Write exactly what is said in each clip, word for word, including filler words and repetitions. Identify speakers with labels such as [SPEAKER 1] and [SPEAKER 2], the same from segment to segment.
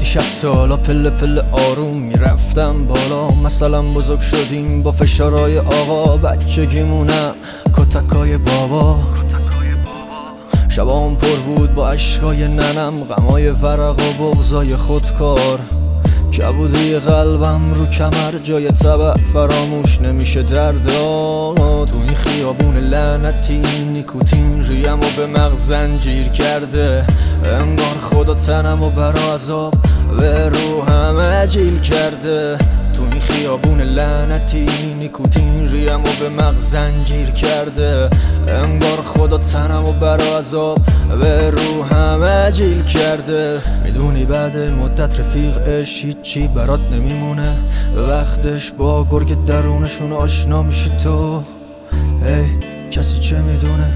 [SPEAKER 1] شب تالا پله پله آروم میرفتم بالا. مثلا بزرگ شدیم با فشارهای آقا، بچگیمونم کتکای بابا. شبام پر بود با عشقای ننم، غمای ورق و بغضای خودکار. کبودی قلبم رو کمر جای طبع فراموش نمیشه دردا. تو این خیابون لعنتی نیکوتین ریم و به مغز زنجیر کرده. انگار خدا تنم و برا عذاب به روحم عجیل کرده. تو این خیابون لعنتی نیکوتین ریم و به مغز زنجیر کرده. انگار خدا تنم و برا عذاب به روحم عجیل کرده. میدونی بعد مدت رفیقش هیچی برات نمیمونه، وقتش با گرگ درونشون آشنا میشی تو. ای کسی چه میدونه؟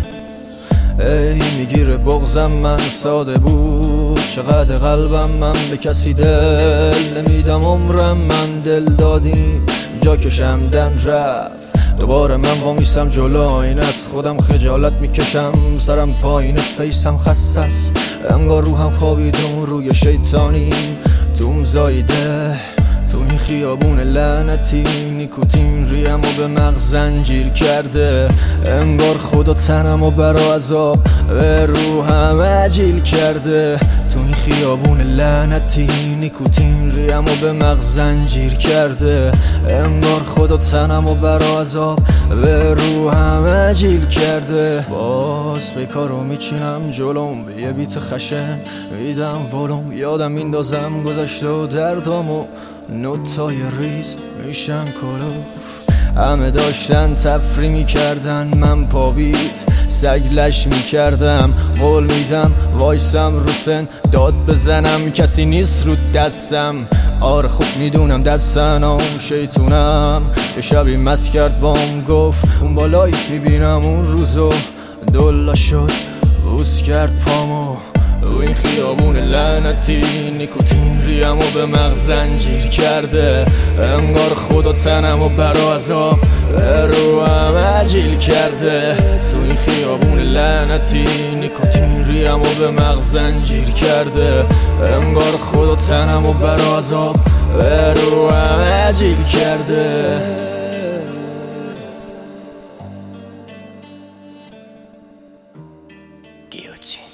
[SPEAKER 1] ای میگیره بغضم من ساده بود، چقدر قلبم من به کسی دل نمیدم. عمرم من دل دادیم جا کشم دن رفت. دوباره من وامیستم جلو آینه، از خودم خجالت میکشم، سرم پایین فیسم خسته است. انگار روحم خوابیدم روی شیطانی توم زایده. تو این خیابون لعنتی نیکوتین ریم و به مغز زنجیر کرده. انگار خدا تنم و برا عذاب به روحم عجیل کرده. تو این خیابون لعنتی نیکوتین ریم و به مغز زنجیر کرده. انگار خدا تنم و برا عذاب به روحم عجیل کرده. باز به کارو میچینم جلوم، به یه بیت خشن میدم ولوم. یادم میندازم گذشته و دردامو، نوتای ریز میشن کلوف. همه داشتن تفری میکردن، من پابیت سگ لش میکردم. قول میدم وایسم رو سن داد بزنم، کسی نیست رو دستم. آره خوب میدونم دستنم شیطونم. یه شبی مست کرد بام گفت اون بالایی میبینم اون روزو. دلا شد بوس کرد پامو. تو این خیابون لعنتی نیکوتین ریم و به مغز زنجیر کرده. انگار خدا تنم و برا عذاب به روحم عجیل کرده. تو این خیابون لعنتی نیکوتین ریم و به مغز زنجیر کرده. انگار خدا تنم و برا عذاب به روحم عجیل کرده. گیوتین